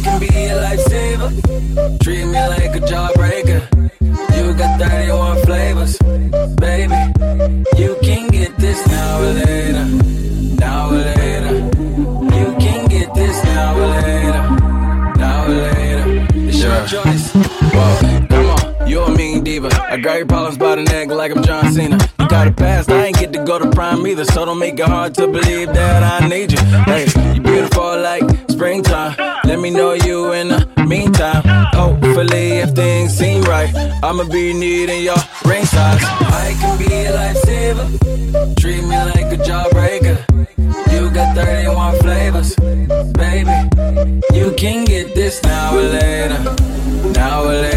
can be a lifesaver. Treat me like a jawbreaker. You got 31 flavors, baby. You can get this now or later. Now or later. You can get this now or later. Now or later. It's your choice. Whoa, come on, you're a mean diva. I grab your problems by the neck like I'm John Cena. You got a past, I ain't get to go to prime either, so don't make it hard to believe that I need you. Hey, you beautiful like springtime. Let me know you in the meantime. Hopefully, if things seem right, I'ma be needing your ring size. I can be a lifesaver. Treat me like a jawbreaker. You got 31 flavors, baby. You can get this now or later. Now or later.